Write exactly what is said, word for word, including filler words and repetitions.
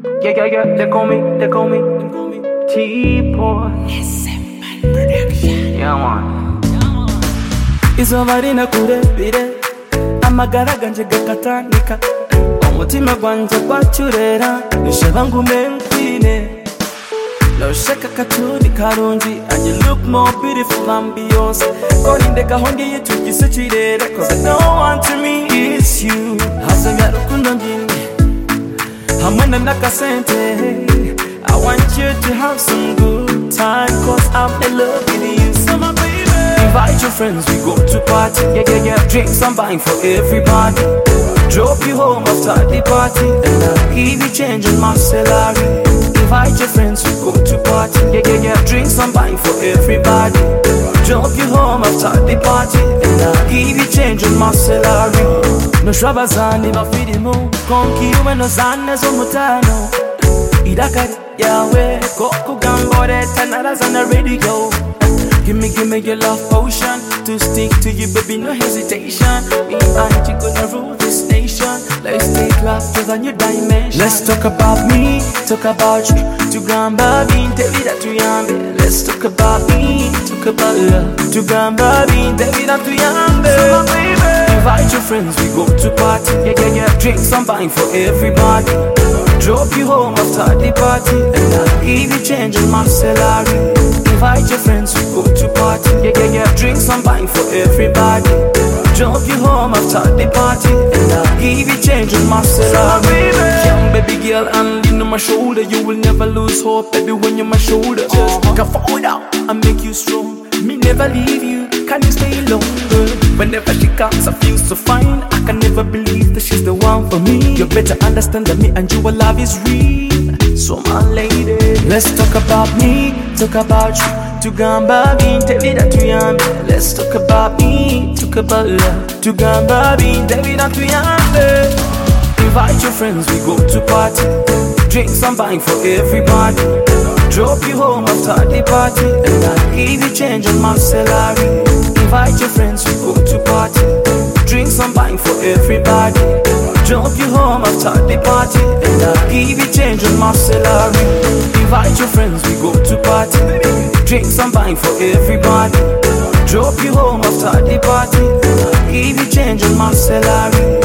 Yeah, yeah, yeah, they call me, they call me T-Boy. Yeah, man. Izuba rinakurebire amagara ganje gakatanika umutima gwanje gwacurera nishaba ngume nkwine loshaka katuni karungi and you look more beautiful than Beyonce korinde gahongiye tugise kirere cause I don't want to me it's you hasenga rukundo ngindi hamwe nakasente I want you to have some good time cause I'm in love with you so my baby. Invite your friends, we go to party. Yeah, yeah, yeah. Drinks I'm buying for everybody. Drop you home after the party, and I'll give you change on my salary. Invite your friends, we go to party. Yeah, yeah, yeah. Drinks I'm buying for everybody. Drop you home after the party, and I'll give you change on my salary. No shabazani mafirimu, konki uwe no zane zomutano. Idakari yawe, koko gambore tanaraza na radio. Give me, give me your love potion to stick to you, baby, no hesitation. Me and you gonna rule this nation. Let's take love to the new dimension. Let's talk about me, talk about you. To gamba bin tevida tu yambe. Let's talk about me, talk about love. To gamba bin tevida tu yambe. So my baby, invite your friends, we go to party. Yeah, yeah, yeah. Drinks I'm buying for everybody. Drop you home after the party, and I'll give you change on my salary. Invite your friends, we go to party. Yeah, yeah, yeah. Drinks I'm buying for everybody. Drop you home after the party, and I'll give you change on my salary. Young baby girl, and lean on my shoulder. You will never lose hope, baby, when you're my shoulder. Just uh-huh. Can fall down and make you strong. Me never leave you, can you stay longer? Whenever she comes, I feel so fine. I can never believe that she's the one for me. You better understand that me and you, our love is real. So my lady, let's talk about me, talk about you. To gamba bin tevida tu yambe. Let's talk about me, talk about love. To gamba bin tevida tu yambe. Invite your friends, we go to party. Drinks I'm buying for everybody. Drop you home after the party, and I'll give you change on my salary. Invite your friends, we go to party. Drinks I'm buying for everybody. Drop you home after the party, and I'll give you change on my salary. Invite your friends, we go to party. Drinks I'm buying for everybody. Drop you home after the party, and I'll give you change on my salary.